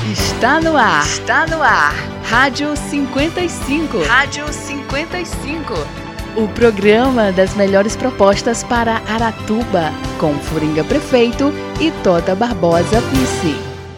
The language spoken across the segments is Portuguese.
Está no ar. Está no ar. Rádio 55. Rádio 55. O programa das melhores propostas para Aratuba, com Furinga Prefeito e Tota Barbosa Vice.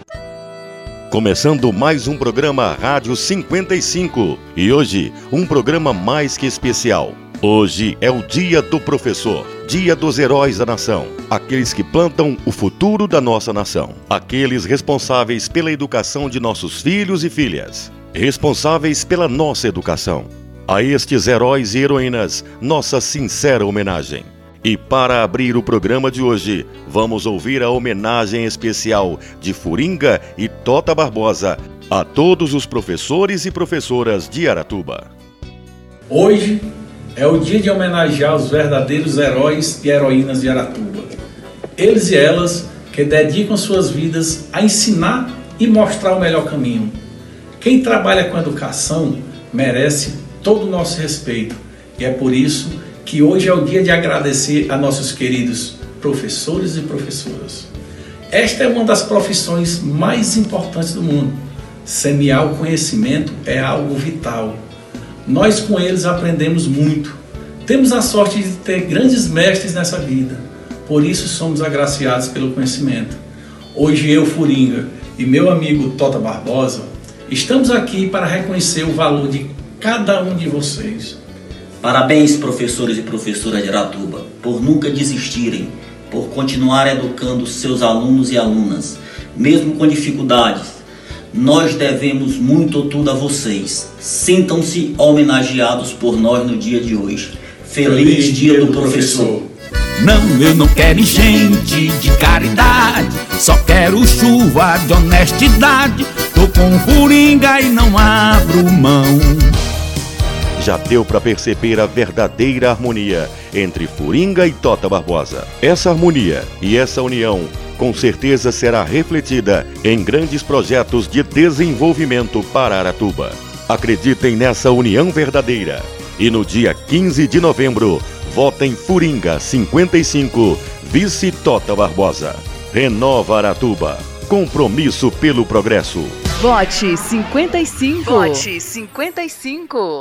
Começando mais um programa Rádio 55 e hoje um programa mais que especial. Hoje é o Dia do Professor, Dia dos Heróis da Nação, aqueles que plantam o futuro da nossa nação, aqueles responsáveis pela educação de nossos filhos e filhas, responsáveis pela nossa educação. A estes heróis e heroínas, nossa sincera homenagem. E para abrir o programa de hoje, vamos ouvir a homenagem especial de Furinga e Tota Barbosa a todos os professores e professoras de Aratuba. Hoje é o dia de homenagear os verdadeiros heróis e heroínas de Aratuba. Eles e elas que dedicam suas vidas a ensinar e mostrar o melhor caminho. Quem trabalha com educação merece todo o nosso respeito. E é por isso que hoje é o dia de agradecer a nossos queridos professores e professoras. Esta é uma das profissões mais importantes do mundo. Semear o conhecimento é algo vital. Nós com eles aprendemos muito. Temos a sorte de ter grandes mestres nessa vida. Por isso somos agraciados pelo conhecimento. Hoje eu, Furinga, e meu amigo Tota Barbosa, estamos aqui para reconhecer o valor de cada um de vocês. Parabéns, professores e professoras de Aratuba, por nunca desistirem, por continuar educando seus alunos e alunas, mesmo com dificuldades. Nós devemos muito ou tudo a vocês. Sintam-se homenageados por nós no dia de hoje. Feliz Dia do Professor. Não, eu não quero gente de caridade, só quero chuva de honestidade. Tô com Furinga e não abro mão. Já deu para perceber a verdadeira harmonia entre Furinga e Tota Barbosa. Essa harmonia e essa união com certeza será refletida em grandes projetos de desenvolvimento para Aratuba. Acreditem nessa união verdadeira. E no dia 15 de novembro, votem Furinga 55, vice Tota Barbosa. Renova Aratuba. Compromisso pelo progresso. Vote 55. Vote 55.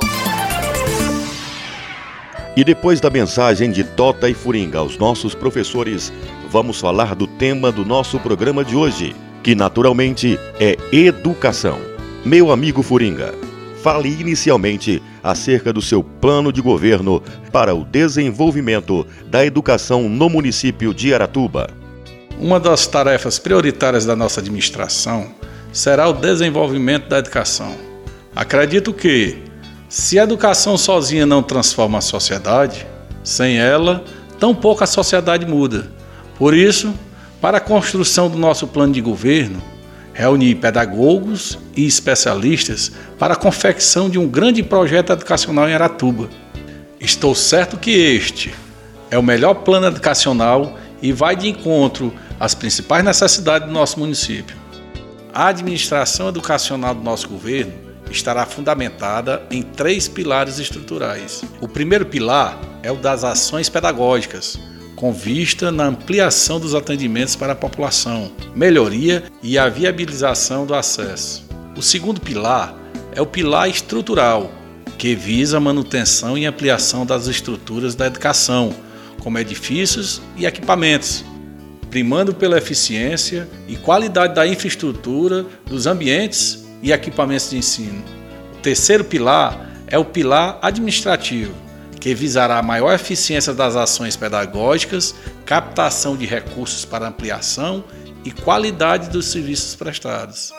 E depois da mensagem de Tota e Furinga aos nossos professores, vamos falar do tema do nosso programa de hoje, que naturalmente é educação. Meu amigo Furinga, fale inicialmente acerca do seu plano de governo para o desenvolvimento da educação no município de Aratuba. Uma das tarefas prioritárias da nossa administração será o desenvolvimento da educação. Acredito que, se a educação sozinha não transforma a sociedade, sem ela, tampouco a sociedade muda. Por isso, para a construção do nosso plano de governo, reuni pedagogos e especialistas para a confecção de um grande projeto educacional em Aratuba. Estou certo que este é o melhor plano educacional e vai de encontro às principais necessidades do nosso município. A administração educacional do nosso governo estará fundamentada em 3 pilares estruturais. O primeiro pilar é o das ações pedagógicas, com vista na ampliação dos atendimentos para a população, melhoria e a viabilização do acesso. O segundo pilar é o pilar estrutural, que visa a manutenção e ampliação das estruturas da educação, como edifícios e equipamentos, primando pela eficiência e qualidade da infraestrutura, dos ambientes e equipamentos de ensino. O terceiro pilar é o pilar administrativo, que visará a maior eficiência das ações pedagógicas, captação de recursos para ampliação e qualidade dos serviços prestados.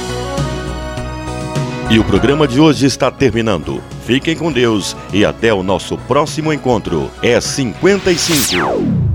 E o programa de hoje está terminando. Fiquem com Deus e até o nosso próximo encontro. É 55.